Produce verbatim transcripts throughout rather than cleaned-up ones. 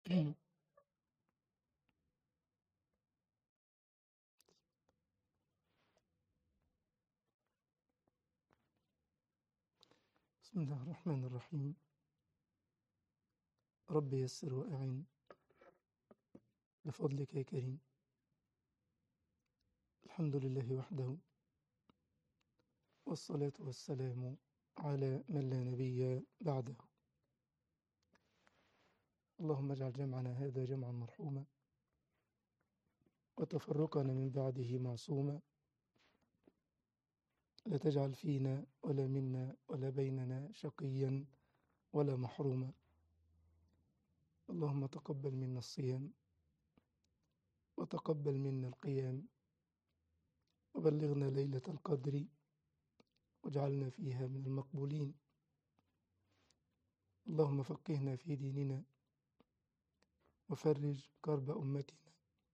بسم الله الرحمن الرحيم. رب يسر وأعن بفضلك يا كريم. الحمد لله وحده، والصلاة والسلام على من لا نبي بعده. اللهم اجعل جمعنا هذا جمعا مرحوما، وتفرقنا من بعده معصوما. لا تجعل فينا ولا منا ولا بيننا شقيا ولا محروما. اللهم تقبل منا الصيام، وتقبل منا القيام، وبلغنا ليلة القدر، واجعلنا فيها من المقبولين. اللهم فقهنا في ديننا، وفرج كرب أمتنا،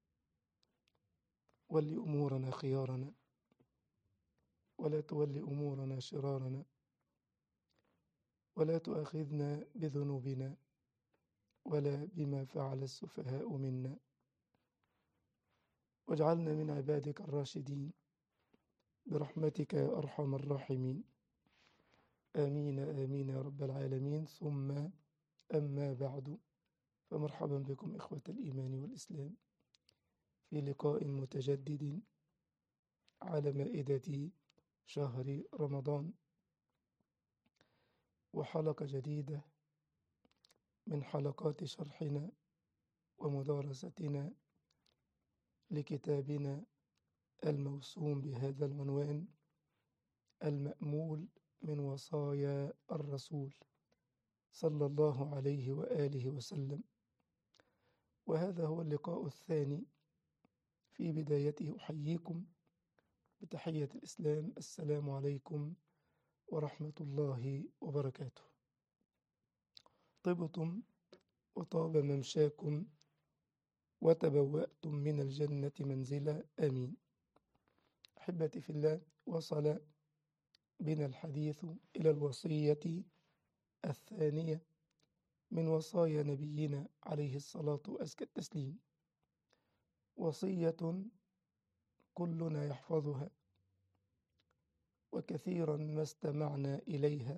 ول أمورنا خيارنا، ولا تول أمورنا شرارنا، ولا تؤاخذنا بذنوبنا ولا بما فعل السفهاء منا، واجعلنا من عبادك الراشدين برحمتك يا أرحم الراحمين. آمين آمين يا رب العالمين. ثم أما بعد، فمرحبا بكم إخوة الإيمان والإسلام في لقاء متجدد على مائدة شهر رمضان، وحلقة جديدة من حلقات شرحنا ومدارستنا لكتابنا الموسوم بهذا العنوان: المأمول من وصايا الرسول صلى الله عليه وآله وسلم. وهذا هو اللقاء الثاني. في بدايته أحييكم بتحية الإسلام: السلام عليكم ورحمة الله وبركاته. طبتم وطاب ممشاكم وتبوأتم من الجنة منزلا، آمين. أحبتي في الله، وصل بنا الحديث إلى الوصية الثانية من وصايا نبينا عليه الصلاة وأزكى التسليم، وصية كلنا يحفظها وكثيرا ما استمعنا إليها،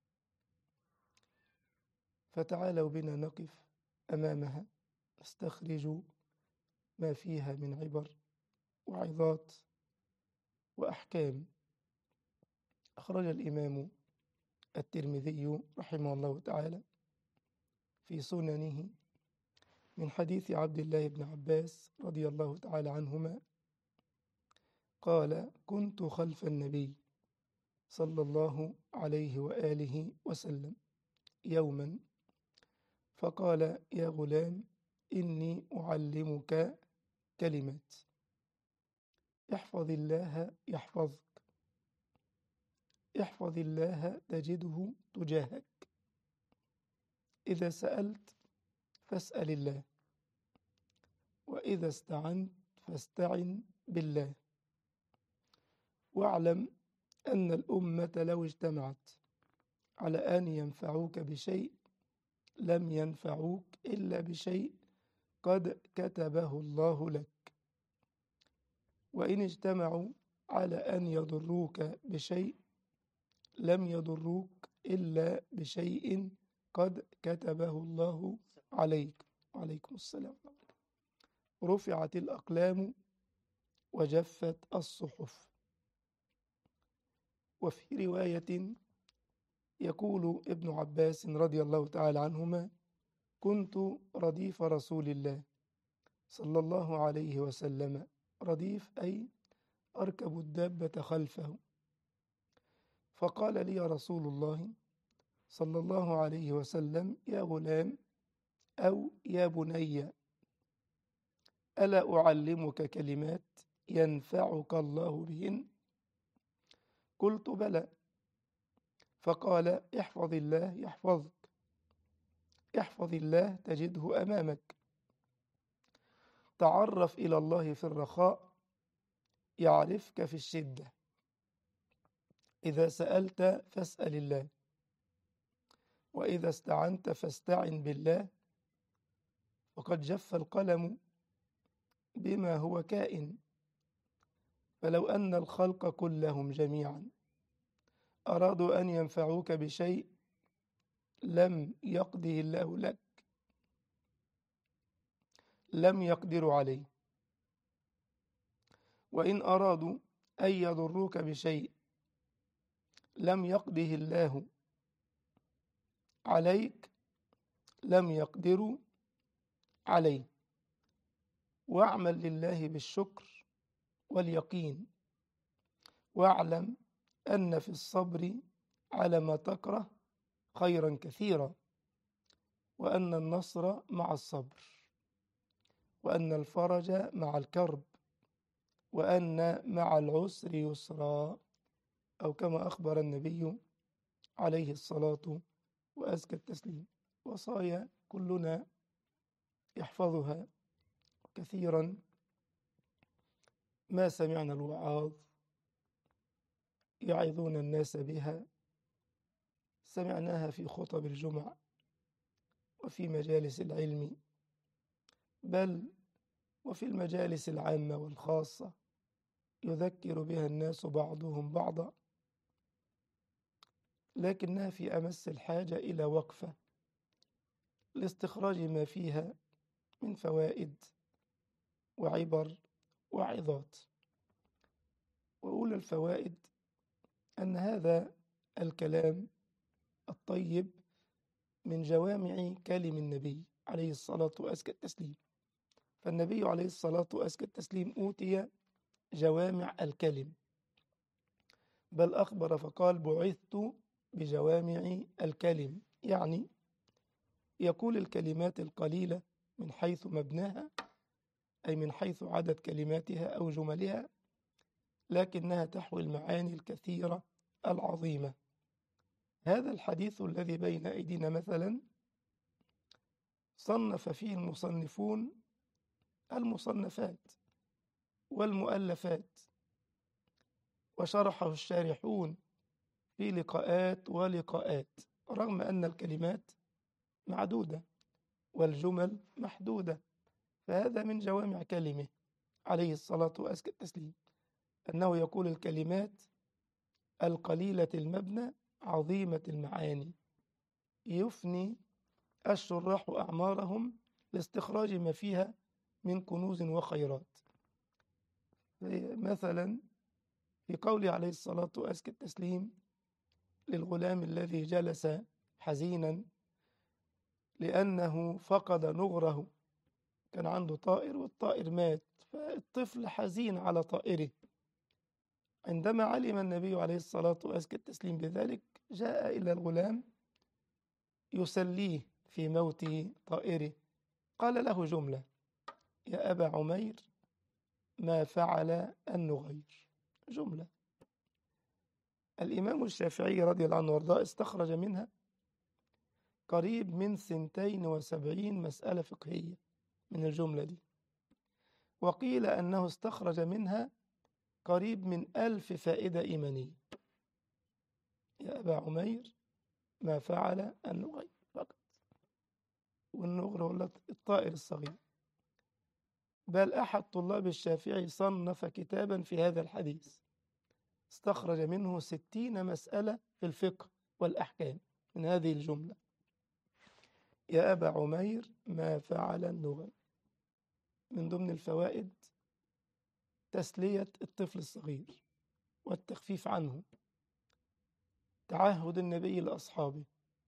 فتعالوا بنا نقف أمامها نستخرج ما فيها من عبر وعظات وأحكام. أخرج الإمام الترمذي رحمه الله تعالى في سننه من حديث عبد الله بن عباس رضي الله تعالى عنهما قال: كنت خلف النبي صلى الله عليه وآله وسلم يوما، فقال: يا غلام، إني أعلمك كلمات، احفظ الله يحفظك، احفظ الله تجده تجاهك، إذا سألت فاسأل الله، وإذا استعنت فاستعن بالله، واعلم أن الأمة لو اجتمعت على أن ينفعوك بشيء لم ينفعوك إلا بشيء قد كتبه الله لك، وإن اجتمعوا على أن يضروك بشيء لم يضروك إلا بشيء قد كتبه الله عليك. وعليكم السلام. رفعت الأقلام وجفت الصحف. وفي رواية يقول ابن عباس رضي الله تعالى عنهما: كنت رديف رسول الله صلى الله عليه وسلم. رديف أي أركب الدابة خلفه، فقال لي رسول الله صلى الله عليه وسلم: يا غلام أو يا بني، ألا أعلمك كلمات ينفعك الله بهن؟ قلت: بلى. فقال: احفظ الله يحفظك، احفظ الله تجده أمامك، تعرف إلى الله في الرخاء يعرفك في الشدة، إذا سألت فاسأل الله، وإذا استعنت فاستعن بالله، وقد جف القلم بما هو كائن. فلو أن الخلق كلهم جميعا أرادوا أن ينفعوك بشيء لم يقده الله لك، لم يقدروا عليه. وإن أرادوا أن يضروك بشيء لم يقده الله عليك، لم يقدروا عليه. واعمل لله بالشكر واليقين، واعلم أن في الصبر على ما تكره خيرا كثيرا، وأن النصر مع الصبر، وأن الفرج مع الكرب، وأن مع العسر يسرا، أو كما أخبر النبي عليه الصلاة وأزكى التسليم. وصايا كلنا يحفظها، كثيرا ما سمعنا الوعاظ يعظون الناس بها، سمعناها في خطب الجمع وفي مجالس العلم، بل وفي المجالس العامة والخاصة يذكر بها الناس بعضهم بعضا، لكنها في أمس الحاجة إلى وقفة لاستخراج ما فيها من فوائد وعبر وعظات. وأولى الفوائد أن هذا الكلام الطيب من جوامع كلم النبي عليه الصلاة وأزكى التسليم. فالنبي عليه الصلاة وأزكى التسليم أوتي جوامع الكلم، بل أخبر فقال: بعثت بجوامع الكلم، يعني يقول الكلمات القليلة من حيث مبناها، أي من حيث عدد كلماتها أو جملها، لكنها تحوي المعاني الكثيرة العظيمة. هذا الحديث الذي بين أيدينا مثلا صنف فيه المصنفون المصنفات والمؤلفات، وشرحه الشارحون في لقاءات ولقاءات، رغم أن الكلمات معدودة والجمل محدودة. فهذا من جوامع كلمه عليه الصلاة وأزكى التسليم، أنه يقول الكلمات القليلة المبنى عظيمة المعاني، يفني الشراح أعمارهم لاستخراج ما فيها من كنوز وخيرات. مثلا في قوله عليه الصلاة وأزكى التسليم للغلام الذي جلس حزينا لأنه فقد نغره، كان عنده طائر والطائر مات، فالطفل حزين على طائره. عندما علم النبي عليه الصلاة وأزكى التسليم بذلك جاء إلى الغلام يسليه في موت طائره، قال له جملة: يا أبا عمير ما فعل النغير. جملة الإمام الشافعي رضي الله عنه وارضاه استخرج منها قريب من سنتين وسبعين مسألة فقهية من الجملة دي، وقيل أنه استخرج منها قريب من ألف فائدة إيمانية. يا أبا عمير ما فعل النغير فقط، والنغر هو الطائر الصغير. بل أحد طلاب الشافعي صنف كتابا في هذا الحديث استخرج منه ستين مسألة في الفقه والأحكام من هذه الجملة: يا أبا عمير ما فعل النغير. من ضمن الفوائد تسلية الطفل الصغير والتخفيف عنه، تعهد النبي لأصحابه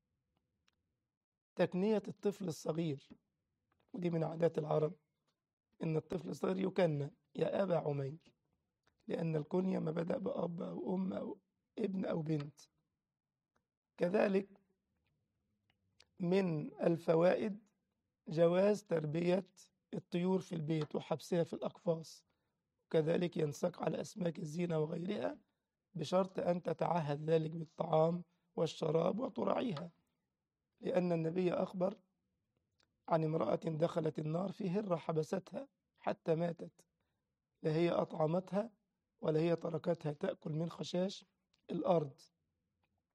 تكنية الطفل الصغير، ودي من عادات العرب إن الطفل الصغير يكنى يا أبا عمير، لأن الكنية ما بدأ بأب أو أم أو ابن أو بنت. كذلك من الفوائد جواز تربية الطيور في البيت وحبسها في الأقفاص، كذلك ينساق على أسماك الزينة وغيرها، بشرط أن تتعهد ذلك بالطعام والشراب وتراعيها، لأن النبي أخبر عن امرأة دخلت النار في هرة حبستها حتى ماتت، لا هي أطعمتها ولا هي تركتها تأكل من خشاش الأرض.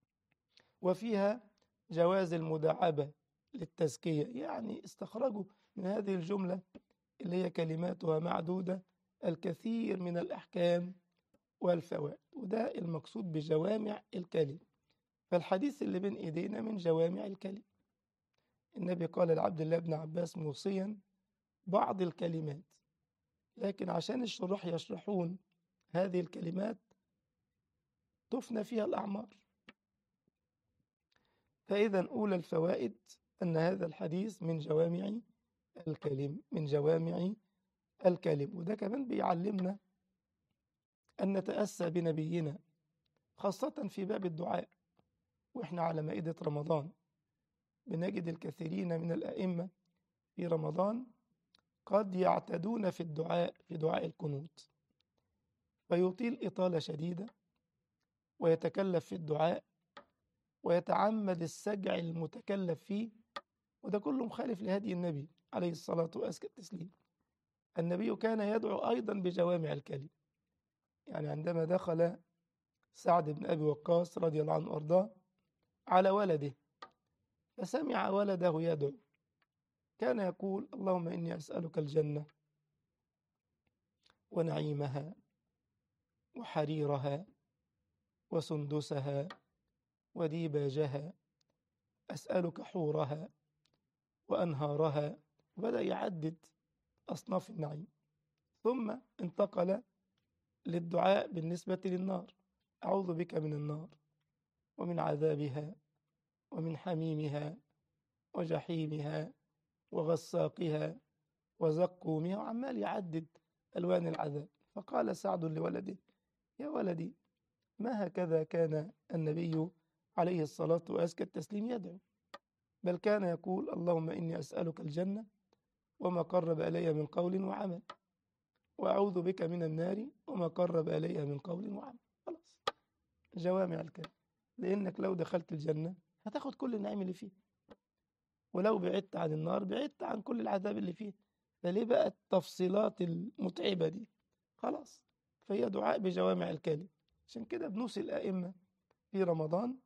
وفيها جواز المداعبة للتزكية، يعني استخرجوا من هذه الجملة اللي هي كلماتها معدودة الكثير من الأحكام والفوائد، وده المقصود بجوامع الكلم. فالحديث اللي بين إيدينا من جوامع الكلم. النبي قال لعبد الله بن عباس موصيا بعض الكلمات، لكن عشان الشراح يشرحون هذه الكلمات تفنى فيها الأعمار. فإذا أولى الفوائد أن هذا الحديث من جوامع الكلم، من جوامع الكلم. وده كمان بيعلمنا أن نتأسى بنبينا خاصة في باب الدعاء. وإحنا على مائدة رمضان بنجد الكثيرين من الأئمة في رمضان قد يعتدون في الدعاء، في دعاء القنوت، فيطيل إطالة شديدة ويتكلف في الدعاء ويتعمد السجع المتكلف فيه، وده كله مخالف لهدي النبي عليه الصلاة وأزكى التسليم. النبي كان يدعو أيضا بجوامع الكلم. يعني عندما دخل سعد بن أبي وقاص رضي الله عنه وأرضاه على ولده فسمع ولده يدعو، كان يقول: اللهم إني أسألك الجنة ونعيمها وحريرها وسندسها وديباجها، أسألك حورها وأنهارها. بدأ يعدد أصناف النعيم، ثم انتقل للدعاء بالنسبة للنار: أعوذ بك من النار ومن عذابها ومن حميمها وجحيمها وغساقها وزقومها، وعمال يعدد ألوان العذاب. فقال سعد لولده: يا ولدي، ما هكذا كان النبي عليه الصلاة وأزكى التسليم يدعو، بل كان يقول: اللهم إني أسألك الجنة وما قرب إلي من قول وعمل، وأعوذ بك من النار وما قرب إلي من قول وعمل. خلاص، جوامع الكلم. لأنك لو دخلت الجنة هتاخد كل النعيم اللي فيه، ولو بعدت عن النار بعدت عن كل العذاب اللي فيه. فليه بقى التفصيلات المتعبة دي؟ خلاص، فهي دعاء بجوامع الكلم. عشان كده بنوصي الأئمة في رمضان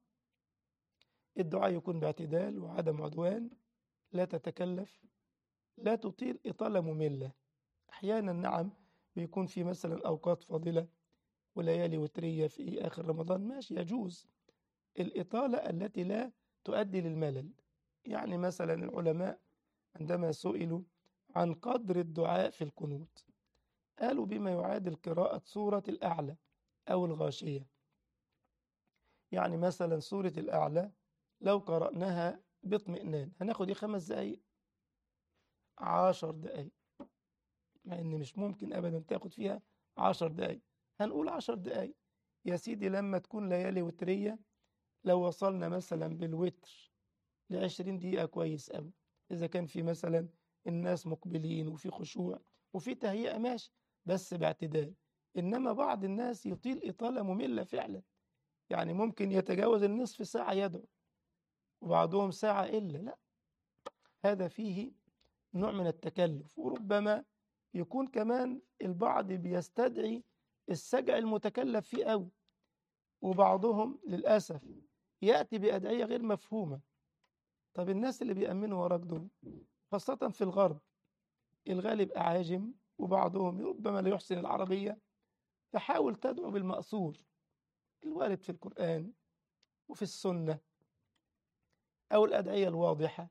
الدعاء يكون باعتدال وعدم عدوان، لا تتكلف، لا تطيل إطالة مملة. أحيانا نعم بيكون في مثلا أوقات فاضلة وليالي وترية في آخر رمضان، ماشي، يجوز الإطالة التي لا تؤدي للملل. يعني مثلا العلماء عندما سئلوا عن قدر الدعاء في القنوت قالوا بما يعادل قراءة سورة الأعلى أو الغاشية. يعني مثلا سورة الأعلى لو قرأناها باطمئنان هناخد خمس دقايق، عشر دقايق، مع إن مش ممكن أبدا تاخد فيها عشر دقايق، هنقول عشر دقايق يا سيدي. لما تكون ليالي وترية لو وصلنا مثلا بالوتر لعشرين دقيقة كويس أوي، إذا كان في مثلا الناس مقبلين وفي خشوع وفي تهيئة، ماشي، بس باعتدال. إنما بعض الناس يطيل إطالة مملة فعلا، يعني ممكن يتجاوز النصف ساعة يدعو، وبعضهم ساعة إلا. لا، هذا فيه نوع من التكلف، وربما يكون كمان البعض بيستدعي السجع المتكلف فيه أوي، وبعضهم للأسف يأتي بأدعية غير مفهومة. طب الناس اللي بيأمنوا وراك دول خاصة في الغرب الغالب أعاجم، وبعضهم ربما لا يحسن العربية، فحاول تدعو بالمأثور الوارد في القرآن وفي السنة، أو الأدعية الواضحة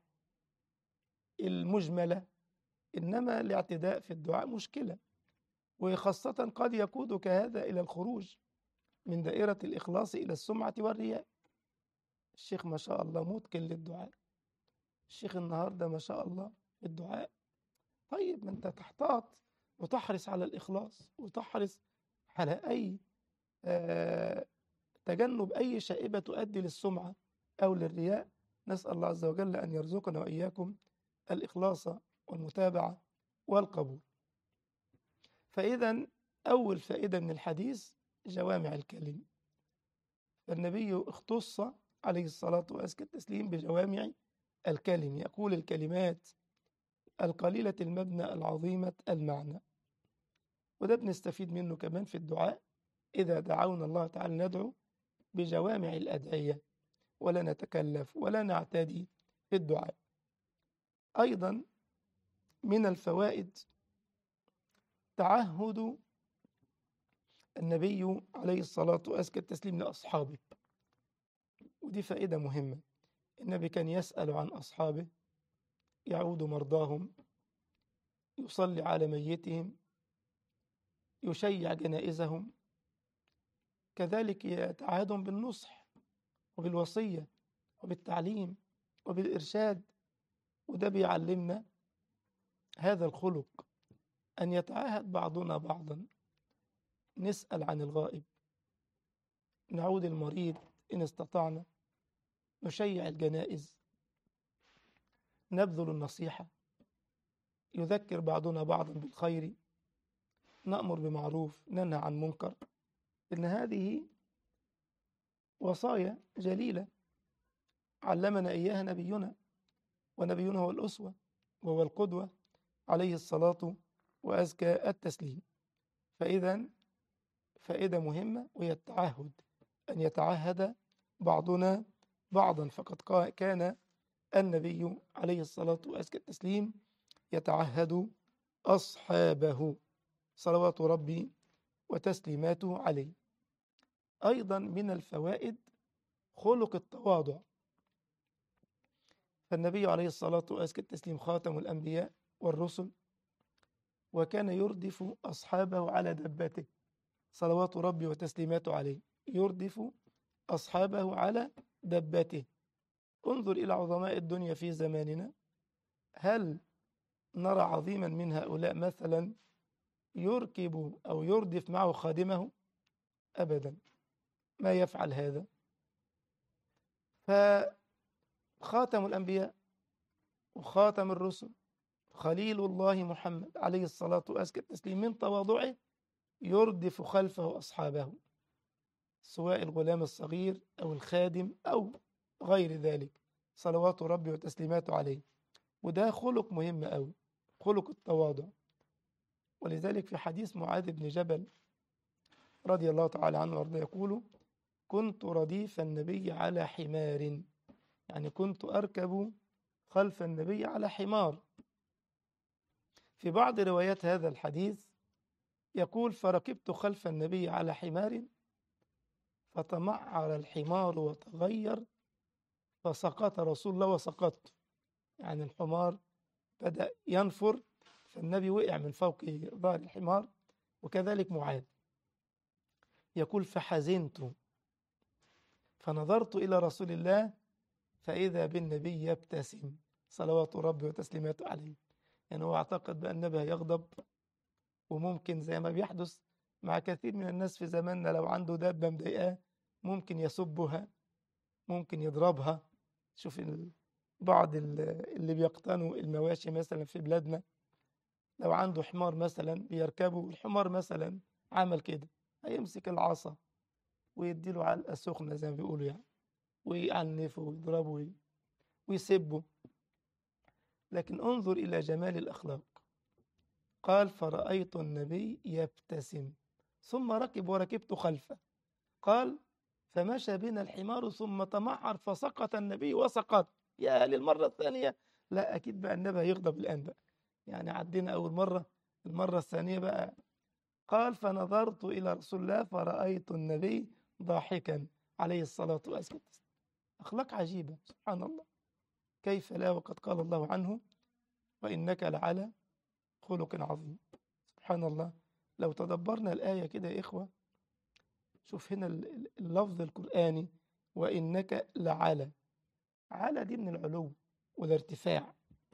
المجملة. إنما الاعتداء في الدعاء مشكلة، وخاصة قد يقودك هذا إلى الخروج من دائرة الإخلاص إلى السمعة والرياء. الشيخ ما شاء الله متقن للدعاء، الشيخ النهاردة ما شاء الله في الدعاء. طيب، ما أنت تحتاط وتحرص على الإخلاص، وتحرص على أي آه تجنب أي شائبة تؤدي للسمعة أو للرياء. نسأل الله عز وجل أن يرزقنا وإياكم الإخلاص والمتابعة والقبول. فإذا أول فائدة من الحديث جوامع الكلم. فالنبي اختص عليه الصلاة وأزكى التسليم بجوامع الكلم، يقول الكلمات القليلة المبنى العظيمة المعنى. وده بنستفيد منه كمان في الدعاء، إذا دعونا الله تعالى ندعو بجوامع الأدعية ولا نتكلف ولا نعتدي في الدعاء. أيضا من الفوائد تعهد النبي عليه الصلاة وأزكى التسليم لأصحابه، ودي فائدة مهمة. النبي كان يسأل عن أصحابه، يعود مرضاهم، يصلي على ميتهم، يشيع جنائزهم، كذلك يتعاهدهم بالنصح وبالوصية وبالتعليم وبالإرشاد. وده بيعلمنا هذا الخلق، أن يتعاهد بعضنا بعضا، نسأل عن الغائب، نعود المريض إن استطعنا، نشيع الجنائز، نبذل النصيحة، يذكر بعضنا بعضا بالخير، نأمر بمعروف، ننهى عن منكر. إن هذه وصايا جليلة علمنا إياها نبينا، ونبينا هو الأسوة وهو القدوة عليه الصلاة وأزكى التسليم. فإذا فائدة مهمة، وهي التعهد، أن يتعهد بعضنا بعضا. فقد كان النبي عليه الصلاة وأزكى التسليم يتعهد أصحابه صلوات ربي وتسليماته عليه. أيضا من الفوائد خلق التواضع. فالنبي عليه الصلاة وأزكى التسليم خاتم الأنبياء والرسل، وكان يردف أصحابه على دبته صلوات ربي وتسليماته عليه، يردف أصحابه على دبته. انظر إلى عظماء الدنيا في زماننا، هل نرى عظيما من هؤلاء مثلا يركب أو يردف معه خادمه؟ أبدا، ما يفعل هذا. فخاتم الأنبياء وخاتم الرسل خليل الله محمد عليه الصلاة وأزكى التسليم من تواضعه يردف خلفه أصحابه، سواء الغلام الصغير أو الخادم أو غير ذلك، صلوات ربي وتسليماته عليه. وده خلق مهم أوي، خلق التواضع. ولذلك في حديث معاذ بن جبل رضي الله تعالى عنه وارضاه يقول: كنت رديف النبي على حمار، يعني كنت أركب خلف النبي على حمار. في بعض روايات هذا الحديث يقول: فركبت خلف النبي على حمار فتمعر الحمار وتغير فسقط رسول الله وسقطت، يعني الحمار بدأ ينفر، فالنبي وقع من فوق ظهر الحمار. وكذلك معاذ يقول: فحزنت فنظرت إلى رسول الله فإذا بالنبي يبتسم صلوات ربي وتسليماته عليه. يعني هو اعتقد بأن النبي يغضب، وممكن زي ما بيحدث مع كثير من الناس في زماننا، لو عنده دابة مضايقاه ممكن يسبها، ممكن يضربها. شوف بعض اللي بيقتنوا المواشي مثلا في بلادنا، لو عنده حمار مثلا بيركبه، الحمار مثلا عمل كده، هيمسك العصا ويديله علقة سخنة زي ما بيقولوا يعني، ويعنفه ويضربه ويسبه. لكن انظر إلى جمال الأخلاق. قال: فرأيت النبي يبتسم ثم ركب وركبت خلفه. قال: فمشى بنا الحمار ثم تمعر فسقط النبي وسقط. يا للمرة الثانية، لا أكيد بقى النبي هيغضب الآن بقى، يعني عدينا أول مرة، المرة الثانية بقى. قال: فنظرت إلى رسول الله فرأيت النبي ضاحكا عليه الصلاة والسلام. أخلاق عجيبة، سبحان الله، كيف لا وقد قال الله عنه: وإنك لعلى خلق عظيم. سبحان الله. لو تدبرنا الآية كده يا إخوة، شوف هنا اللفظ القرآني: وإنك لعلى، على دي من العلو والارتفاع،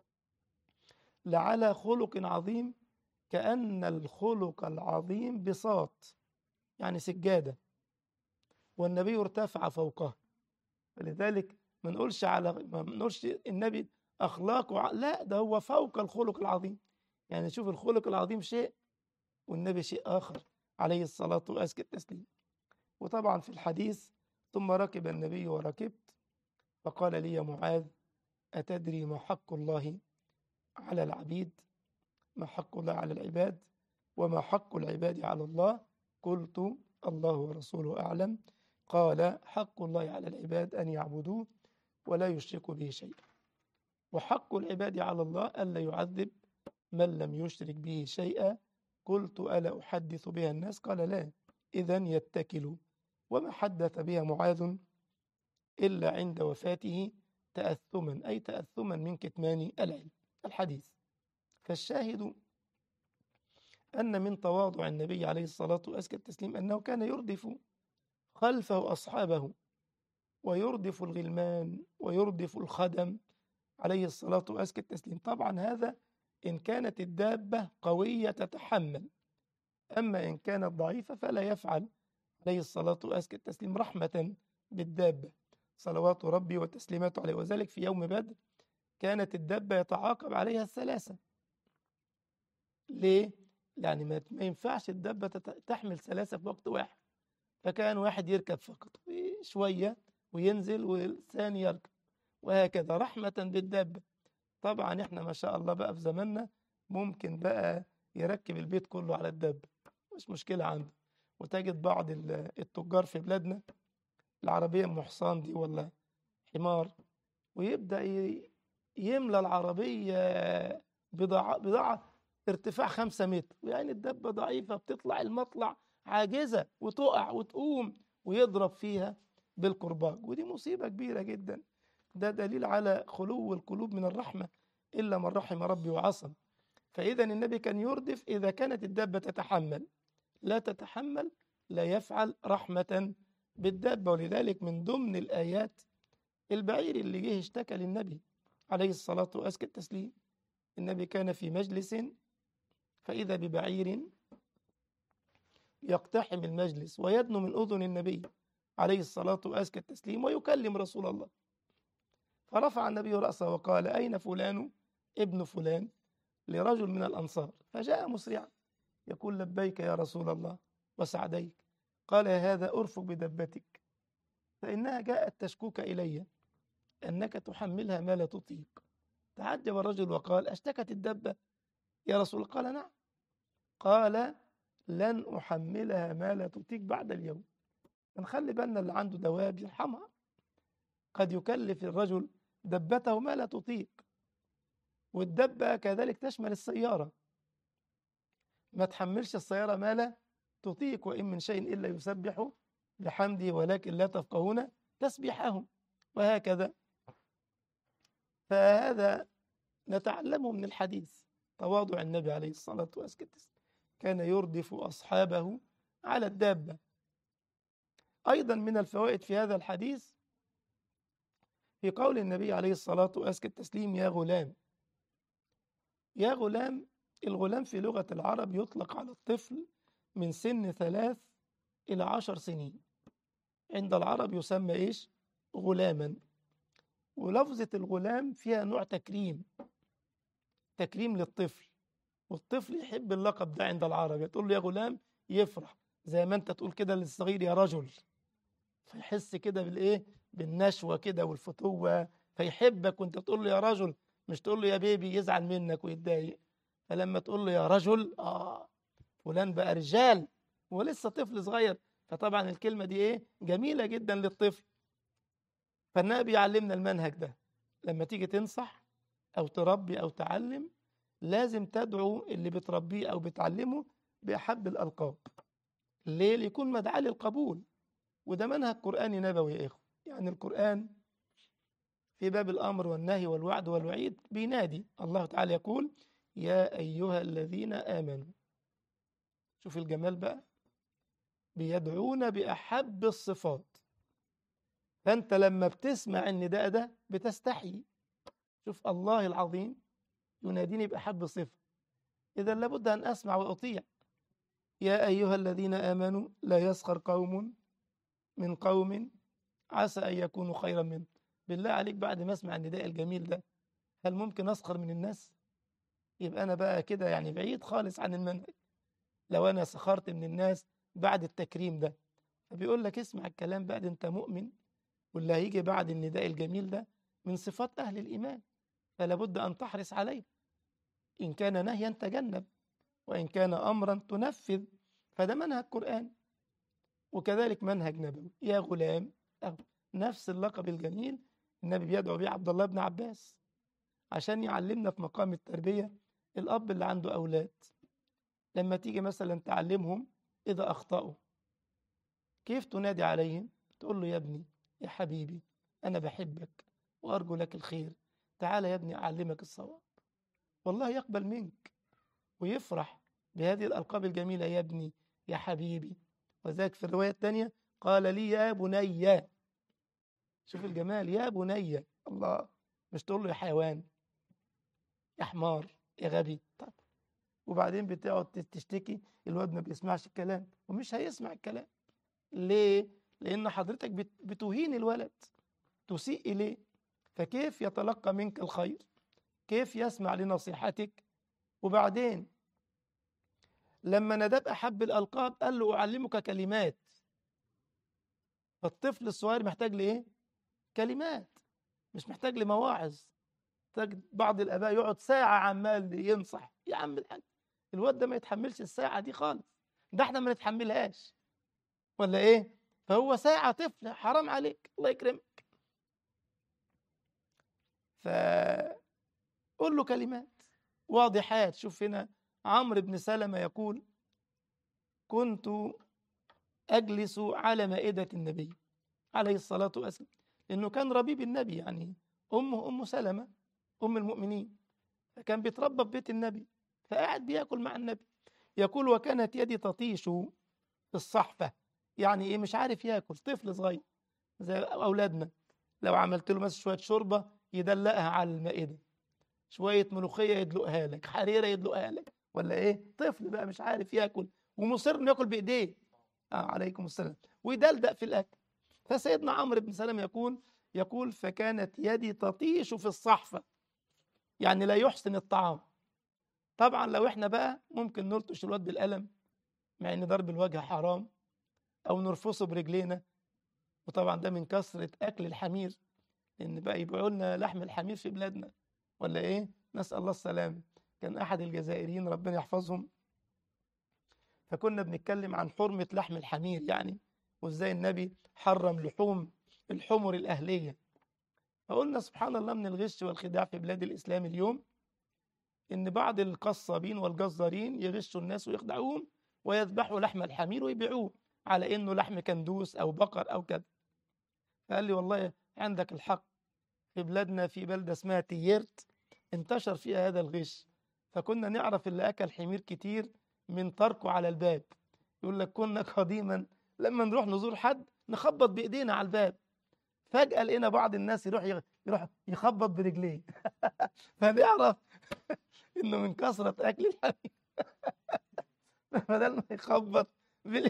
لعلى خلق عظيم، كأن الخلق العظيم بساط، يعني سجادة، والنبي ارتفع فوقه. فلذلك ما نقولش على ما نقولش النبي أخلاقه ع... لا، ده هو فوق الخلق العظيم. يعني شوف الخلق العظيم شيء والنبي شيء آخر عليه الصلاة وأزكى التسليم. وطبعا في الحديث: ثم ركب النبي وركبت فقال لي يا معاذ أتدري ما حق الله على العبيد؟ ما حق الله على العباد وما حق العباد على الله؟ قلت: الله ورسوله أعلم. قال: حق الله على العباد أن يعبدوه ولا يشركوا به شيئا، وحق العباد على الله ألا يعذب من لم يشرك به شيئا. قلت ألا أحدث بها الناس؟ قال لا. إذن يتكلوا. وما حدث بها معاذ إلا عند وفاته تأثما، أي تأثما من كتمان العلم. الحديث فالشاهد أن من تواضع النبي عليه الصلاة وأزكى التسليم أنه كان يردف خلفه أصحابه، ويردف الغلمان ويردف الخدم عليه الصلاة وأزكى التسليم. طبعا هذا إن كانت الدابة قوية تتحمل، أما إن كانت ضعيفة فلا يفعل عليه الصلاة وأزكى التسليم رحمة بالدابة صلوات ربي وتسليماته عليه. وذلك في يوم بدر كانت الدابة يتعاقب عليها الثلاثة. ليه؟ يعني ما ينفعش الدابة تحمل ثلاثة في وقت واحد، فكان واحد يركب فقط شوية وينزل والثاني يركب، وهكذا رحمة بالدابة. طبعا احنا ما شاء الله بقى في زماننا ممكن بقى يركب البيت كله على الدابة، مش مشكلة عنده. وتجد بعض التجار في بلادنا العربية ام حصان دي ولا حمار، ويبدأ يملى العربية بضاعة بضاعة ارتفاع خمسة متر، يعني الدابة ضعيفة بتطلع المطلع عاجزة وتقع وتقوم، ويضرب فيها بالكرباج، ودي مصيبة كبيرة جدا. ده دليل على خلو القلوب من الرحمة إلا من رحم ربي وعصم. فإذا النبي كان يردف إذا كانت الدابة تتحمل، لا تتحمل لا يفعل رحمة بالدابة. ولذلك من ضمن الآيات البعير اللي جه اشتكى للنبي عليه الصلاة وأزكى التسليم. النبي كان في مجلس فإذا ببعير يقتحم المجلس ويدنو من أذن النبي عليه الصلاة وأزكى التسليم ويكلم رسول الله. فرفع النبي رأسه وقال أين فلان ابن فلان لرجل من الأنصار، فجاء مسرعا يقول لبيك يا رسول الله وسعديك. قال يا هذا أرفق بدبتك فإنها جاءت تشكوك إلي أنك تحملها ما لا تطيق. تعجب الرجل وقال أشتكت الدبة يا رسول الله؟ قال نعم. قال لن أحملها ما لا تطيق بعد اليوم. نخلي بالنا اللي عنده دواب يرحمها، قد يكلف الرجل دبته ما لا تطيق. والدبة كذلك تشمل السيارة، ما تحملش السيارة ما لا تطيق. وإن من شيء إلا يسبح بحمده ولكن لا تفقهون تسبيحهم، وهكذا. فهذا نتعلمه من الحديث تواضع النبي عليه الصلاة والسلام، كان يردف أصحابه على الدابة. أيضا من الفوائد في هذا الحديث في قول النبي عليه الصلاة وأزكى التسليم يا غلام. يا غلام، الغلام في لغة العرب يطلق على الطفل من سن ثلاث إلى عشر سنين، عند العرب يسمى إيش؟ غلاما. ولفظة الغلام فيها نوع تكريم، تكريم للطفل، والطفل يحب اللقب ده عند العرب، تقول له يا غلام يفرح، زي ما انت تقول كده للصغير يا رجل، فيحس كده بالايه، بالنشوة كده والفتوة، فيحبك وانت تقول له يا رجل، مش تقول له يا بيبي يزعل منك ويتضايق. فلما تقول له يا رجل اه فلان بقى رجال ولسه طفل صغير، فطبعا الكلمة دي ايه، جميلة جدا للطفل. فالنبي يعلمنا المنهج ده، لما تيجي تنصح او تربي او تعلم لازم تدعو اللي بتربيه او بتعلمه بأحب الألقاب. ليه؟ ليكون مدعاة للقبول. وده منهج قرآني نبوي يا إخوة. يعني القرآن في باب الأمر والنهي والوعد والوعيد بينادي، الله تعالى يقول يا أيها الذين آمنوا. شوف الجمال بقى، بيدعونا بأحب الصفات. فأنت لما بتسمع النداء ده بتستحي. شوف الله العظيم يناديني بأحب صفة، إذا لابد أن أسمع وأطيع. يا أيها الذين آمنوا لا يسخر قوم من قوم عسى أن يكونوا خيرا منهم. بالله عليك بعد ما أسمع النداء الجميل ده هل ممكن أسخر من الناس؟ يبقى أنا بقى كده يعني بعيد خالص عن المنهج لو أنا سخرت من الناس بعد التكريم ده. فبيقول لك اسمع الكلام بقى، ده أنت مؤمن، واللي هيجي بعد النداء الجميل ده من صفات أهل الإيمان، فلا بد أن تحرص عليه. إن كان نهيا تجنب، وإن كان أمرا تنفذ. فده منهج قرآن، وكذلك منهج نبوي. يا غلام، أو نفس اللقب الجميل النبي بيدعو بيه عبد الله بن عباس عشان يعلمنا في مقام التربية الأب اللي عنده أولاد لما تيجي مثلا تعلمهم إذا أخطأوا كيف تنادي عليهم؟ تقول له يا ابني، يا حبيبي، أنا بحبك وأرجو لك الخير، تعال يا ابني أعلمك الصواب. والله يقبل منك ويفرح بهذه الألقاب الجميلة، يا ابني، يا حبيبي. وذلك في الرواية الثانية قال لي يا بني. شوف الجمال، يا بني. الله، مش تقول له يا حيوان، يا حمار، يا غبي. طب وبعدين بتقعد تشتكي الواد ما بيسمعش الكلام، ومش هيسمع الكلام. ليه؟ لأن حضرتك بتهين الولد، تسيء إليه، فكيف يتلقى منك الخير؟ كيف يسمع لنصيحتك؟ وبعدين لما ندب أحب الألقاب قال له أعلمك كلمات. فالطفل الصغير محتاج لإيه؟ كلمات، مش محتاج لمواعظ. محتاج بعض الآباء يقعد ساعة عمال ينصح. يا عم الحاج، الواد ده ما يتحملش الساعة دي خالص، ده احنا ما نتحملهاش ولا إيه؟ فهو ساعة طفل، حرام عليك، الله يكرمك. فقول له كلمات واضحات. شوف هنا عمرو بن سلمة يقول كنت أجلس على مائدة النبي عليه الصلاة والسلام، لأنه كان ربيب النبي، يعني أمه أم سلمة أم المؤمنين، فكان بيتربى في بيت النبي، فقاعد بياكل مع النبي. يقول وكانت يدي تطيش في الصحفة. يعني إيه؟ مش عارف ياكل، طفل صغير زي أولادنا، لو عملت له مثلا شوية شوربة يدلقها على المائدة، شوية ملوخية يدلقها لك، حريرة يدلقها لك، ولا إيه؟ طفل بقى مش عارف ياكل ومصر إنه ياكل بإيديه. آه عليكم السلام. ويدلدق في الأكل. فسيدنا عمرو بن سلمة يقول يقول فكانت يدي تطيش في الصحفة، يعني لا يحسن الطعام. طبعا لو احنا بقى ممكن نلطش الواد بالقلم، مع ان ضرب الوجه حرام، او نرفصه برجلينا، وطبعا ده من كثرة اكل الحمير، لان بقى يبيعوا لنا لحم الحمير في بلادنا، ولا ايه؟ نسأل الله السلام. كان احد الجزائريين ربنا يحفظهم، فكنا بنتكلم عن حرمة لحم الحمير يعني، وازاي النبي حرم لحوم الحمر الأهلية. فقلنا سبحان الله من الغش والخداع في بلاد الإسلام اليوم، إن بعض القصابين والجزارين يغشوا الناس ويخدعوهم ويذبحوا لحم الحمير ويبيعوه على إنه لحم كندوس أو بقر أو كذا. فقال لي والله عندك الحق، في بلادنا في بلدة اسمها تييرت انتشر فيها هذا الغش. فكنا نعرف اللي أكل حمير كتير من تركه على الباب. يقول لك كنا قديما لما نروح نزور حد نخبط بإيدينا على الباب، فجأة لقينا بعض الناس يروح يروح يخبط برجليه فنعرف إنه من كثرة أكل الحمير بدل ما يخبط بال...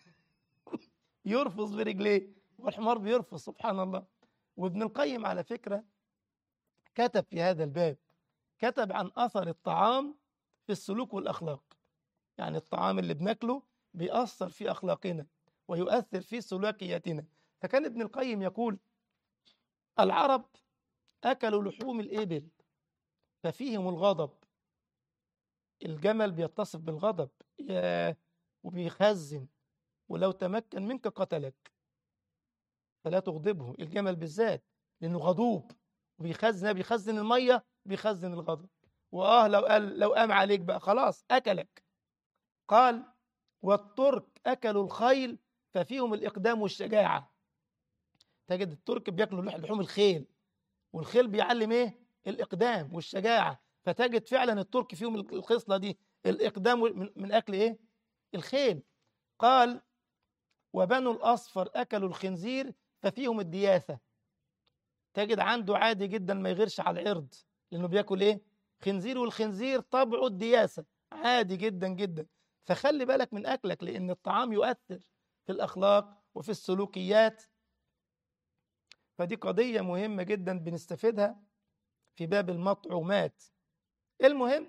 يرفض برجليه، والحمار بيرفض سبحان الله. وابن القيم على فكرة كتب في هذا الباب، كتب عن أثر الطعام في السلوك والأخلاق. يعني الطعام اللي بناكله بيأثر في أخلاقنا ويؤثر في سلوكياتنا. فكان ابن القيم يقول العرب أكلوا لحوم الإبل ففيهم الغضب. الجمل بيتصف بالغضب، ياه، وبيخزن، ولو تمكن منك قتلك، فلا تغضبه. الجمل بالذات لأنه غضوب وبيخزن، بيخزن المية، بيخزن الغضب. وآه لو قال لو قام عليك بقى خلاص أكلك. قال والترك أكلوا الخيل ففيهم الإقدام والشجاعة. تجد الترك بياكلوا لحوم الخيل، والخيل بيعلم إيه؟ الإقدام والشجاعة. فتجد فعلا الترك فيهم الخصلة دي، الإقدام من, من أكل إيه؟ الخيل. قال وبنو الأصفر أكلوا الخنزير ففيهم الدياثة. تجد عنده عادي جدا ما يغيرش على العرض، لأنه بياكل إيه؟ خنزير، والخنزير طبعه الدياثة، عادي جدا جدا. فخلي بالك من أكلك، لأن الطعام يؤثر في الأخلاق وفي السلوكيات. فدي قضية مهمة جدا بنستفيدها في باب المطعومات. المهم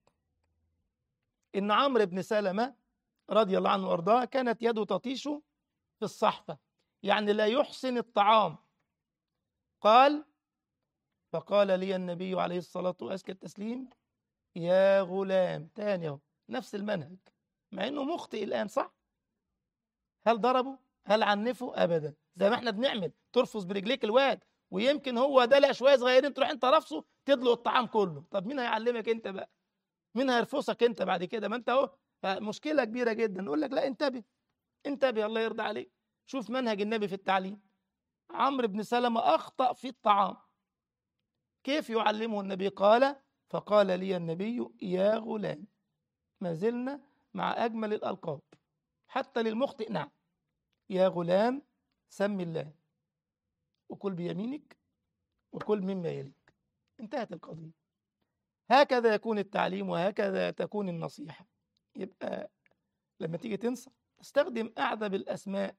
إن عمرو بن سلمة رضي الله عنه وأرضاه كانت يده تطيش في الصحفة، يعني لا يحسن الطعام. قال فقال لي النبي عليه الصلاة وأزكى التسليم يا غلام. تاني اهو نفس المنهج، مع إنه مخطئ الآن، صح؟ هل ضربه؟ هل عنفه؟ أبدا. زي ما احنا بنعمل، ترفض برجليك الواد، ويمكن هو دلق شوية صغيرين تروح انت رفصه تدلق الطعام كله. طب مين هيعلمك انت بقى؟ مين هيرفصك انت بعد كده؟ ما انت اهو مشكله كبيره جدا. نقول لك لا، انتبه انتبه، الله يرضى عليك. شوف منهج النبي في التعليم. عمرو بن سلمة أخطأ في الطعام، كيف يعلمه النبي؟ قال: فقال لي النبي: يا غلام. ما زلنا مع أجمل الألقاب حتى للمخطئ، نعم. يا غلام سم الله وكل بيمينك وكل مما يليك. انتهت القضية. هكذا يكون التعليم وهكذا تكون النصيحة. يبقى لما تيجي تنصح تستخدم أعذب الأسماء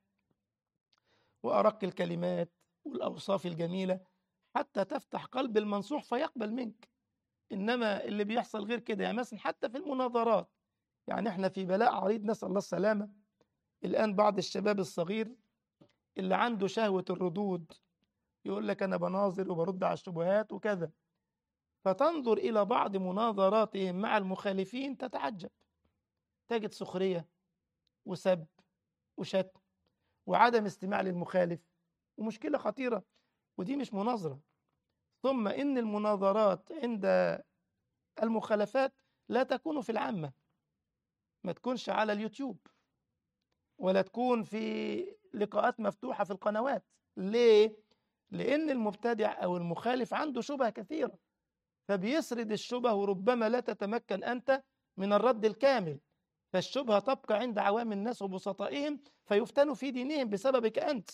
وأرق الكلمات والأوصاف الجميلة حتى تفتح قلب المنصوح فيقبل منك. إنما اللي بيحصل غير كده. يعني مثلا حتى في المناظرات، يعني احنا في بلاء عريض، نسأل الله السلامة. الآن بعض الشباب الصغير اللي عنده شهوة الردود يقول لك أنا بناظر وبرد على الشبهات وكذا، فتنظر إلى بعض مناظراتهم مع المخالفين تتعجب، تجد سخرية وسب وشتم وعدم استماع للمخالف، ومشكلة خطيرة. ودي مش مناظرة. ثم إن المناظرات عند المخالفات لا تكون في العامة، ما تكونش على اليوتيوب ولا تكون في لقاءات مفتوحة في القنوات. ليه؟ لأن المبتدع أو المخالف عنده شبهة كثيرة، فبيسرد الشبهة وربما لا تتمكن أنت من الرد الكامل، فالشبهة تبقى عند عوام الناس وبسطائهم فيفتنوا في دينهم بسببك أنت.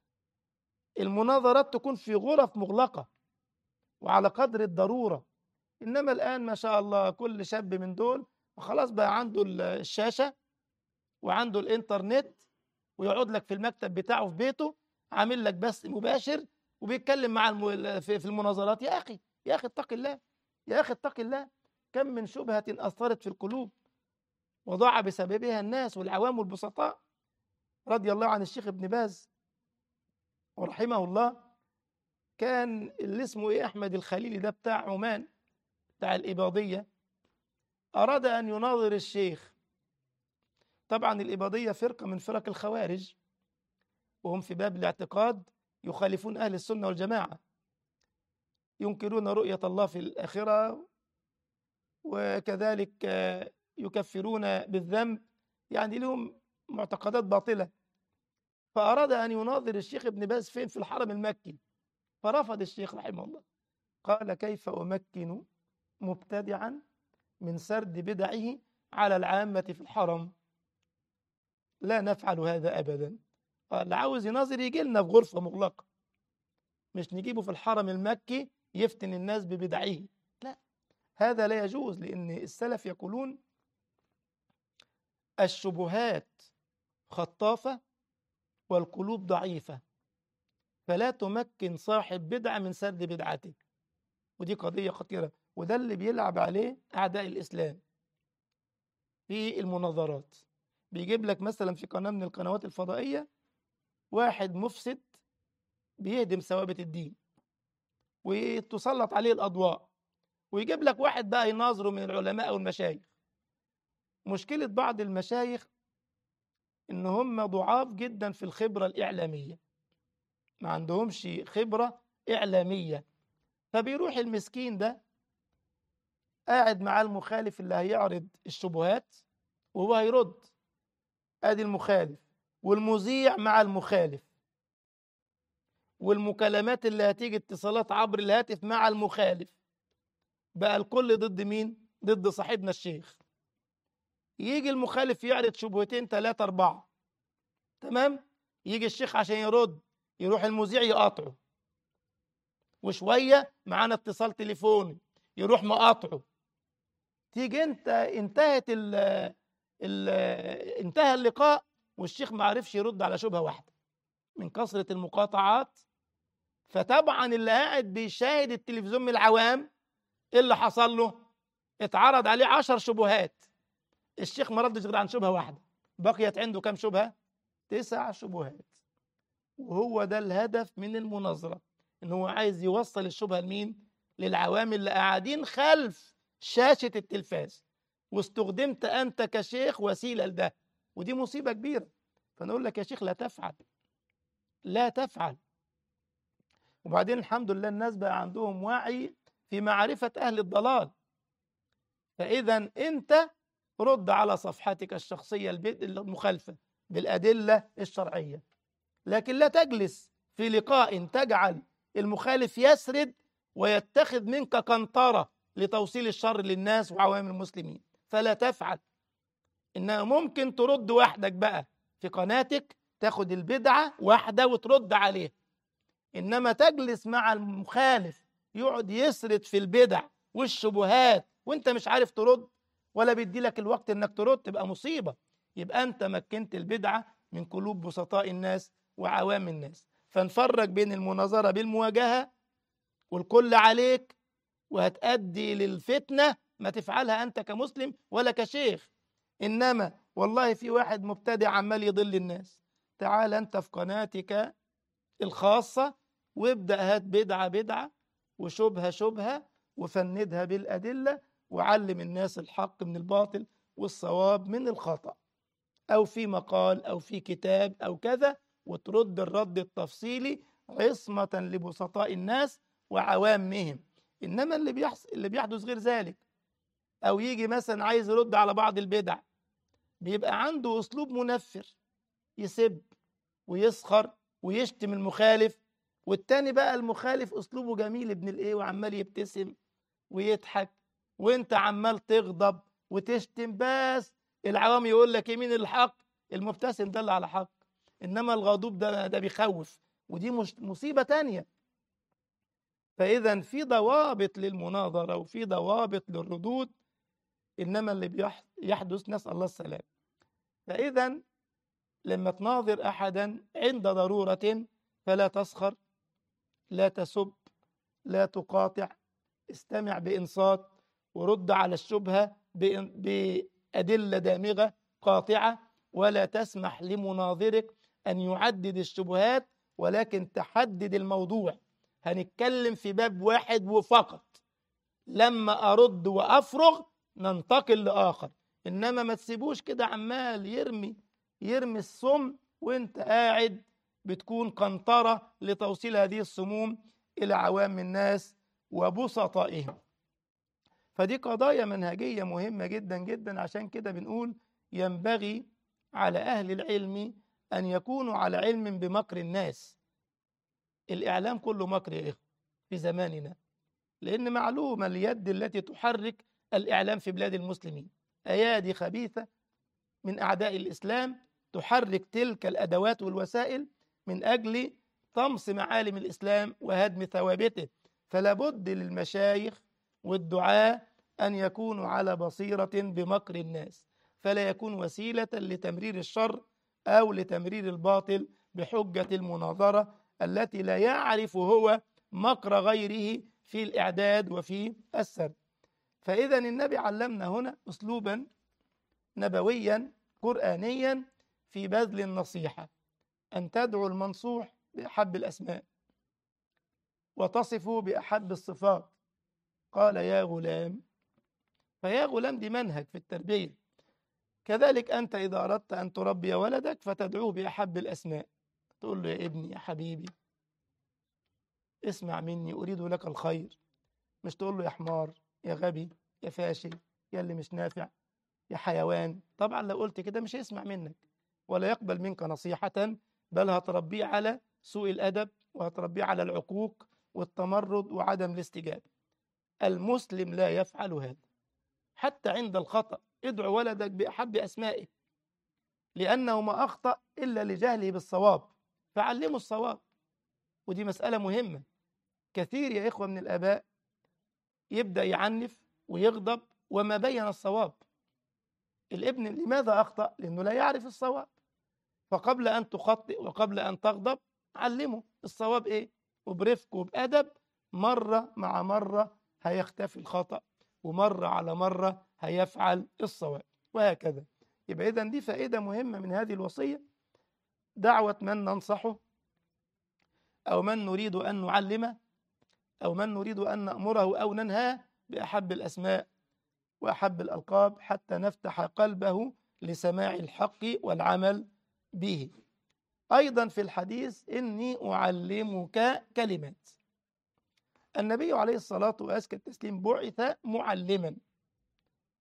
المناظرات تكون في غرف مغلقة وعلى قدر الضرورة. إنما الآن ما شاء الله كل شاب من دول خلاص بقى عنده الشاشة وعنده الإنترنت، ويقعد لك في المكتب بتاعه في بيته عامل لك بث مباشر وبيتكلم مع الم... في المناظرات. يا أخي يا أخي اتق الله، يا أخي اتق الله. كم من شبهة أثرت في القلوب وضاع بسببها الناس والعوام والبسطاء. رضي الله عن الشيخ ابن باز ورحمه الله، كان اللي اسمه إيه أحمد الخليلي ده بتاع عمان بتاع الإباضية، أراد أن يناظر الشيخ. طبعا الإباضية فرقة من فرق الخوارج، وهم في باب الاعتقاد يخالفون أهل السنة والجماعة، ينكرون رؤية الله في الآخرة، وكذلك يكفرون بالذنب، يعني لهم معتقدات باطلة. فأراد أن يناظر الشيخ ابن باز فين؟ في الحرم المكي. فرفض الشيخ رحمه الله، قال: كيف أمكن مبتدعا من سرد بدعه على العامة في الحرم؟ لا نفعل هذا أبدا. قال: عاوز يناظر يجي لنا في غرفة مغلقة، مش نجيبه في الحرم المكي يفتن الناس ببدعه. لا، هذا لا يجوز، لأن السلف يقولون الشبهات خطافة والقلوب ضعيفة، فلا تمكن صاحب بدعة من سرد بدعته. ودي قضية خطيرة، وده اللي بيلعب عليه أعداء الإسلام في المناظرات. بيجيب لك مثلا في قناة من القنوات الفضائية واحد مفسد بيهدم ثوابت الدين وتسلط عليه الأضواء، ويجيب لك واحد بقى يناظره من العلماء أو المشايخ. مشكلة بعض المشايخ إن هم ضعاف جدا في الخبرة الإعلامية، ما عندهمش خبرة إعلامية، فبيروح المسكين ده قاعد مع المخالف اللي هيعرض الشبهات وهو هيرد، ادي المخالف والمذيع مع المخالف، والمكالمات اللي هتيجي اتصالات عبر الهاتف مع المخالف، بقى الكل ضد مين؟ ضد صاحبنا الشيخ. يجي المخالف يعرض شبهتين ثلاثة أربعة، تمام؟ يجي الشيخ عشان يرد يروح المذيع يقاطعه، وشوية معانا اتصال تليفوني يروح مقاطعه. تيجي انت انتهت ال ال انتهى اللقاء والشيخ ما عرفش يرد على شبهة واحدة من كثرة المقاطعات. فطبعا اللي قاعد بيشاهد التلفزيون من العوام ايه اللي حصل له؟ اتعرض عليه عشر شبهات، الشيخ ما ردش غير عن شبهة واحدة، بقيت عنده كم شبهة؟ تسع شبهات. وهو ده الهدف من المناظرة، ان هو عايز يوصل الشبهة لمين؟ للعوام اللي قاعدين خلف شاشة التلفاز، واستخدمت أنت كشيخ وسيلة لده، ودي مصيبة كبيرة. فنقول لك يا شيخ لا تفعل، لا تفعل. وبعدين الحمد لله الناس بقى عندهم وعي في معرفة أهل الضلال، فإذا أنت رد على صفحتك الشخصية المخالفة بالأدلة الشرعية، لكن لا تجلس في لقاء تجعل المخالف يسرد ويتخذ منك قنطرة لتوصيل الشر للناس وعوام المسلمين، فلا تفعل. إنها ممكن ترد وحدك بقى في قناتك، تاخد البدعة واحدة وترد عليه، إنما تجلس مع المخالف يقعد يسرد في البدع والشبهات وانت مش عارف ترد ولا بيدي لك الوقت انك ترد، تبقى مصيبة. يبقى انت مكنت البدعة من قلوب بسطاء الناس وعوام الناس. فنفرق بين المناظرة بالمواجهة والكل عليك وهتأدي للفتنة، ما تفعلها أنت كمسلم ولا كشيخ. إنما والله في واحد مبتدع عمال يضل الناس، تعال أنت في قناتك الخاصة وابدأ، هات بدعة بدعة وشبهة شبهة وفندها بالأدلة، وعلم الناس الحق من الباطل والصواب من الخطأ، أو في مقال أو في كتاب أو كذا، وترد الرد التفصيلي عصمة لبسطاء الناس وعوامهم. إنما اللي بيحصل اللي بيحدث غير ذلك، أو يجي مثلا عايز يرد على بعض البدع، بيبقى عنده أسلوب منفر، يسب ويسخر ويشتم المخالف، والتاني بقى المخالف أسلوبه جميل ابن الإيه وعمال يبتسم ويضحك، وانت عمال تغضب وتشتم. بس العوام يقول لك يمين الحق، المبتسم ده اللي على حق، إنما الغضوب ده ده بيخوف، ودي مش مصيبة تانية. فإذا في ضوابط للمناظرة وفي ضوابط للردود، إنما اللي بيحدث نسأل الله السلام. فإذا لما تناظر أحدا عند ضرورة فلا تسخر، لا تسب، لا تقاطع، استمع بإنصات ورد على الشبهة بأدلة دامغة قاطعة، ولا تسمح لمناظرك أن يعدد الشبهات، ولكن تحدد الموضوع. هنتكلم في باب واحد وفقط، لما أرد وأفرغ ننتقل لآخر. إنما ما تسيبوش كده عمال يرمي يرمي السم وانت قاعد بتكون قنطرة لتوصيل هذه السموم إلى عوام الناس وبسطائهم. فدي قضايا منهجية مهمة جدا جدا. عشان كده بنقول ينبغي على أهل العلم أن يكونوا على علم بمكر الناس. الإعلام كله مكر يا إخوة في زماننا، لأن معلومة اليد التي تحرك الإعلام في بلاد المسلمين أيادي خبيثة من أعداء الإسلام تحرك تلك الأدوات والوسائل من أجل طمس معالم الإسلام وهدم ثوابته. فلا بد للمشايخ والدعاة أن يكونوا على بصيرة بمكر الناس، فلا يكون وسيلة لتمرير الشر أو لتمرير الباطل بحجة المناظرة التي لا يعرف هو مكر غيره في الإعداد وفي السرد. فإذا النبي علمنا هنا أسلوبا نبويا قرآنيا في بذل النصيحة، أن تدعو المنصوح بأحب الأسماء وتصفه بأحب الصفات. قال يا غلام، فيا غلام دي منهج في التربية. كذلك أنت إذا أردت أن تربي ولدك فتدعوه بأحب الأسماء، تقول له يا ابني، يا حبيبي، اسمع مني أريد لك الخير. مش تقول له يا حمار، يا غبي، يا فاشل، يا اللي مش نافع، يا حيوان. طبعا لو قلت كده مش هيسمع منك ولا يقبل منك نصيحة، بل هتربيه على سوء الأدب وهتربيه على العقوق والتمرد وعدم الاستجابة. المسلم لا يفعل هذا. حتى عند الخطأ ادعو ولدك بأحب أسمائه، لأنه ما أخطأ إلا لجهله بالصواب، فعلمه الصواب. ودي مسألة مهمة. كثير يا إخوة من الآباء يبدأ يعنف ويغضب وما بين الصواب. الابن لماذا أخطأ؟ لأنه لا يعرف الصواب. فقبل أن تخطئ وقبل أن تغضب علمه الصواب إيه، وبرفق وبأدب. مرة مع مرة هيختفي الخطأ، ومرة على مرة هيفعل الصواب، وهكذا. يبقى إذن دي فائدة مهمة من هذه الوصية. دعوة من ننصحه أو من نريد أن نعلمه أو من نريد أن نأمره أو ننهاه بأحب الأسماء وأحب الألقاب، حتى نفتح قلبه لسماع الحق والعمل به. أيضا في الحديث إني أعلمك كلمات. النبي عليه الصلاة وأزكى التسليم بعث معلما،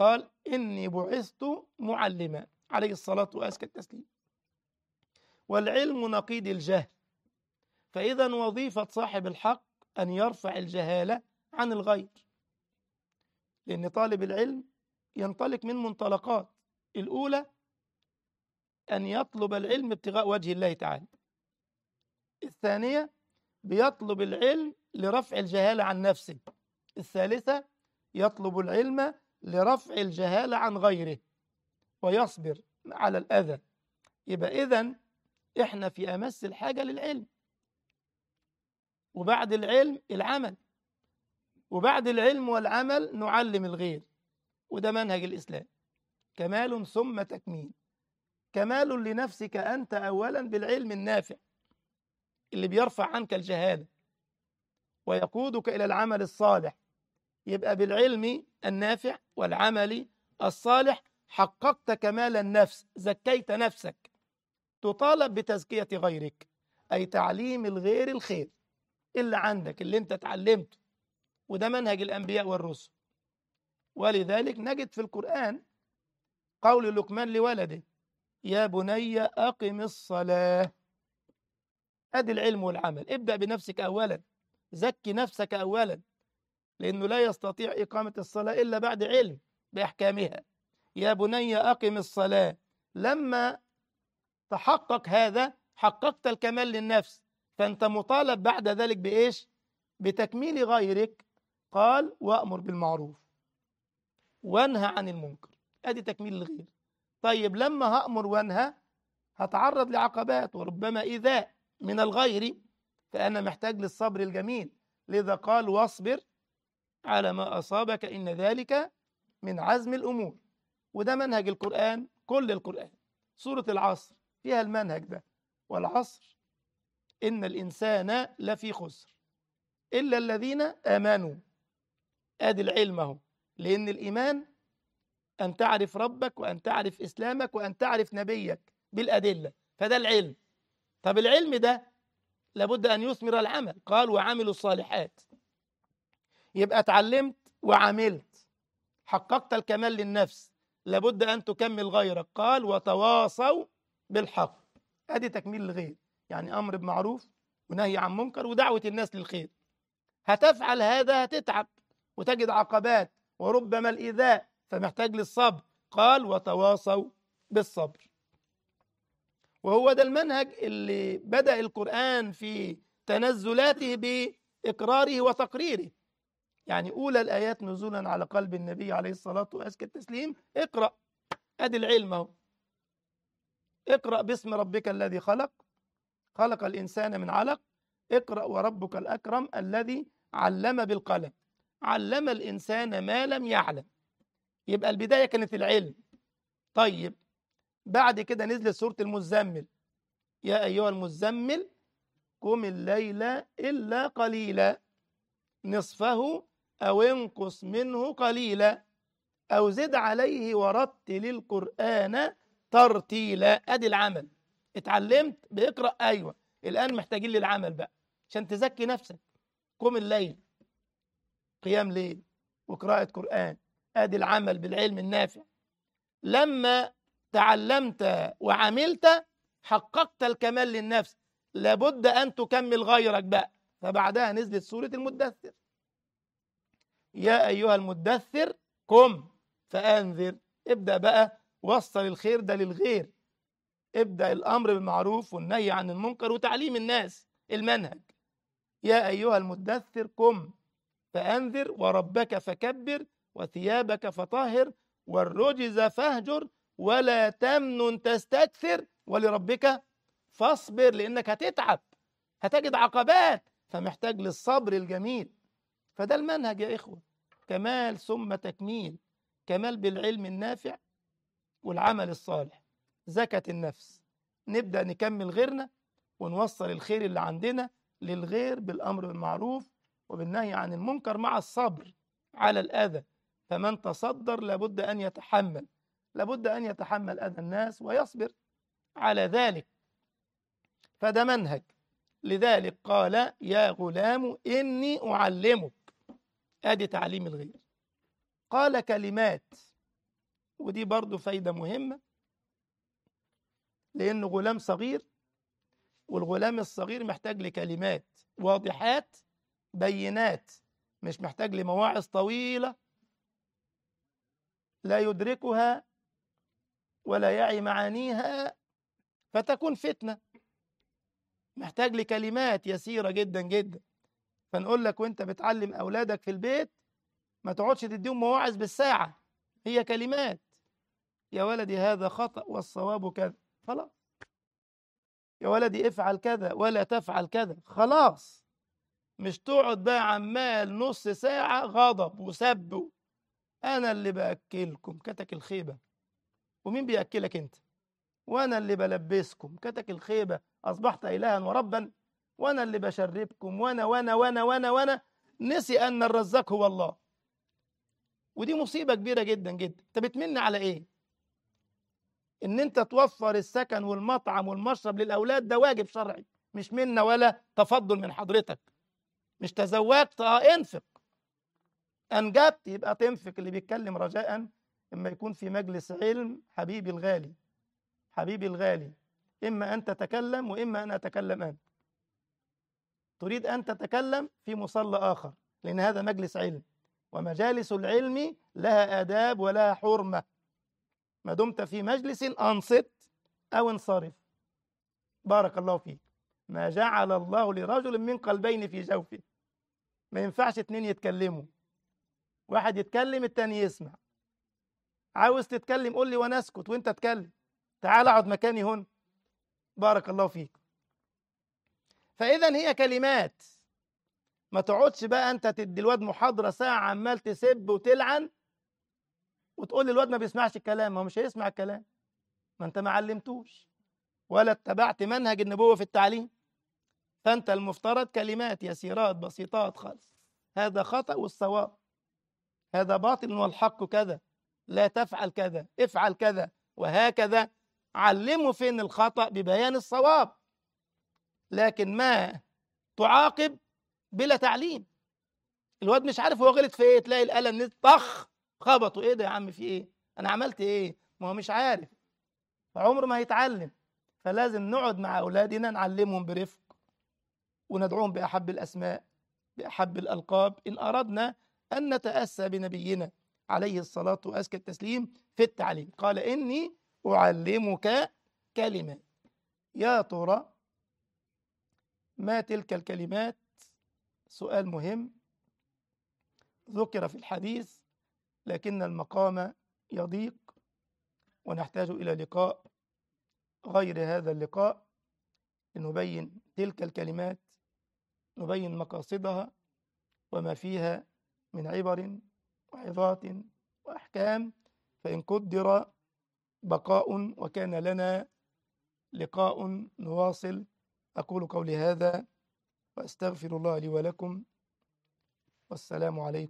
قال إني بعثت معلما عليه الصلاة وأزكى التسليم. والعلم نقيض الجهل، فإذا وظيفة صاحب الحق أن يرفع الجهالة عن الغير، لأن طالب العلم ينطلق من منطلقات. الأولى أن يطلب العلم ابتغاء وجه الله تعالى. الثانية بيطلب العلم لرفع الجهالة عن نفسه. الثالثة يطلب العلم لرفع الجهالة عن غيره ويصبر على الأذى. يبقى إذن إحنا في أمس الحاجة للعلم، وبعد العلم العمل، وبعد العلم والعمل نعلم الغير. وده منهج الإسلام، كمال ثم تكميل. كمال لنفسك أنت أولا بالعلم النافع اللي بيرفع عنك الجهالة ويقودك إلى العمل الصالح. يبقى بالعلم النافع والعمل الصالح حققت كمال النفس، زكيت نفسك. تطالب بتزكية غيرك، أي تعليم الغير الخير اللي عندك اللي انت تعلمته. وده منهج الأنبياء والرسل. ولذلك نجد في القرآن قول لقمان لولده: يا بني أقم الصلاة. أدي العلم والعمل. ابدأ بنفسك أولا، زكي نفسك أولا، لأنه لا يستطيع إقامة الصلاة إلا بعد علم بأحكامها. يا بني أقم الصلاة. لما تحقق هذا حققت الكمال للنفس، فأنت مطالب بعد ذلك بإيش؟ بتكميل غيرك. قال: وأمر بالمعروف وانهى عن المنكر. أدي تكميل الغير. طيب لما هأمر وانهى هتعرض لعقبات وربما إيذاء من الغير، فأنا محتاج للصبر الجميل. لذا قال: واصبر على ما أصابك إن ذلك من عزم الأمور. وده منهج القرآن، كل القرآن. سورة العصر فيها المنهج ده: والعصر إن الإنسان لفي خسر إلا الذين آمنوا. آدي العلم اهو، لأن الإيمان أن تعرف ربك وأن تعرف إسلامك وأن تعرف نبيك بالأدلة، فده العلم. طب العلم ده لابد أن يثمر العمل. قال: وعملوا الصالحات. يبقى اتعلمت وعملت، حققت الكمال للنفس، لابد أن تكمل غيرك. قال: وتواصوا بالحق. أدي تكميل الغير، يعني أمر بمعروف ونهي عن منكر ودعوة الناس للخير. هتفعل هذا هتتعب وتجد عقبات وربما الإيذاء، فمحتاج للصبر. قال: وتواصوا بالصبر. وهو ده المنهج اللي بدأ القرآن في تنزلاته بإقراره وتقريره. يعني أولى الآيات نزولا على قلب النبي عليه الصلاة وأزكى التسليم: اقرأ. أدي العلم اهو. اقرأ باسم ربك الذي خلق، خلق الإنسان من علق. اقرأ وربك الأكرم الذي علم بالقلم، علم الإنسان ما لم يعلم. يبقى البداية كانت العلم. طيب بعد كده نزلت سورة المزمل: يا أيها المزمل قم الليل إلا قليلا نصفه أو انقص منه قليلا أو زد عليه ورتل القرآن ترتيلا. أدي العمل. اتعلمت بإقرأ، أيوة، الآن محتاجين للعمل بقى عشان تزكي نفسك. قم الليل، قيام ليل وقراءة قرآن. أدي العمل بالعلم النافع. لما تعلمت وعملت حققت الكمال للنفس، لابد أن تكمل غيرك بقى. فبعدها نزلت سورة المدثر: يا أيها المدثر قم فأنذر. ابدأ بقى، وصل الخير ده للغير. ابدأ الأمر بالمعروف والنهي عن المنكر وتعليم الناس المنهج. يا أيها المدثر قم فأنذر وربك فكبر وثيابك فطهر والرجز فاهجر ولا تمنن تستكثر ولربك فاصبر. لأنك هتتعب، هتجد عقبات، فمحتاج للصبر الجميل. فده المنهج يا إخوة، كمال ثم تكميل. كمال بالعلم النافع والعمل الصالح، زكاة النفس. نبدأ نكمل غيرنا ونوصل الخير اللي عندنا للغير بالأمر بالمعروف وبالنهي عن المنكر مع الصبر على الأذى. فمن تصدر لابد أن يتحمل، لابد أن يتحمل أذى الناس ويصبر على ذلك. فده منهج. لذلك قال: يا غلام إني أعلمك. أدي تعليم الغير. قال كلمات ودي برضو فايدة مهمة، لأنه غلام صغير، والغلام الصغير محتاج لكلمات واضحات بينات، مش محتاج لمواعظ طويلة لا يدركها ولا يعي معانيها فتكون فتنة. محتاج لكلمات يسيرة جدا جدا. فنقول لك وانت بتعلم أولادك في البيت ما تقعدش تديهم مواعظ بالساعة، هي كلمات: يا ولدي هذا خطأ والصواب كذا، خلاص. يا ولدي افعل كذا ولا تفعل كذا، خلاص. مش تقعد بقى عمال نص ساعة غضب وسب: أنا اللي بأكلكم، كتك الخيبة. ومين بيأكلك أنت؟ وأنا اللي بلبسكم، كتك الخيبة. أصبحت إلها وربا، وأنا اللي بشربكم، وأنا وأنا وأنا وأنا وأنا نسي أن الرزاق هو الله. ودي مصيبة كبيرة جدا جدا. أنت بتمن على إيه؟ إن أنت توفر السكن والمطعم والمشرب للأولاد، ده واجب شرعي، مش منا ولا تفضل من حضرتك. مش تزوجت اه انفق، أنجبت يبقى تنفق. اللي بيتكلم رجاء إما يكون في مجلس علم، حبيبي الغالي حبيبي الغالي، إما أن تتكلم وإما أن أتكلم أنا. تريد أن تتكلم في مصلى آخر، لأن هذا مجلس علم، ومجالس العلم لها آداب ولها حرمة. ما دمت في مجلس أنصت أو انصرف. بارك الله فيك. ما جعل الله لرجل من قلبين في جوفه. ما ينفعش اتنين يتكلموا، واحد يتكلم التاني يسمع. عاوز تتكلم قول لي وانا اسكت وانت اتكلم. تعال اقعد مكاني هنا. بارك الله فيك. فاذا هي كلمات. ما تقعدش بقى انت تدي الواد محاضره ساعه عمال تسب وتلعن وتقول لي الواد ما بيسمعش الكلام. ما هو مش هيسمع الكلام، ما انت ما علمتوش ولا اتبعت منهج النبوه في التعليم. فانت المفترض كلمات يسيرات بسيطات خالص: هذا خطأ والصواب، هذا باطل والحق كذا، لا تفعل كذا، افعل كذا، وهكذا. علمه فين الخطأ ببيان الصواب، لكن ما تعاقب بلا تعليم. الواد مش عارف هو غلط في ايه، تلاقي القلم نزل طخ خبطه. ايه ده يا عم، في ايه؟ انا عملت ايه؟ ما هو مش عارف، فعمره ما هيتعلم. فلازم نقعد مع اولادنا نعلمهم برفق، وندعوهم باحب الاسماء باحب الالقاب، ان اردنا ان نتاسى بنبينا عليه الصلاه وازكى التسليم في التعليم. قال اني اعلمك كلمات. يا ترى ما تلك الكلمات؟ سؤال مهم ذكر في الحديث، لكن المقام يضيق ونحتاج إلى لقاء غير هذا اللقاء لنبين تلك الكلمات، نبين مقاصدها وما فيها من عبر وعظات وأحكام. فإن قدر بقاء وكان لنا لقاء نواصل. أقول قولي هذا وأستغفر الله لي ولكم، والسلام عليكم.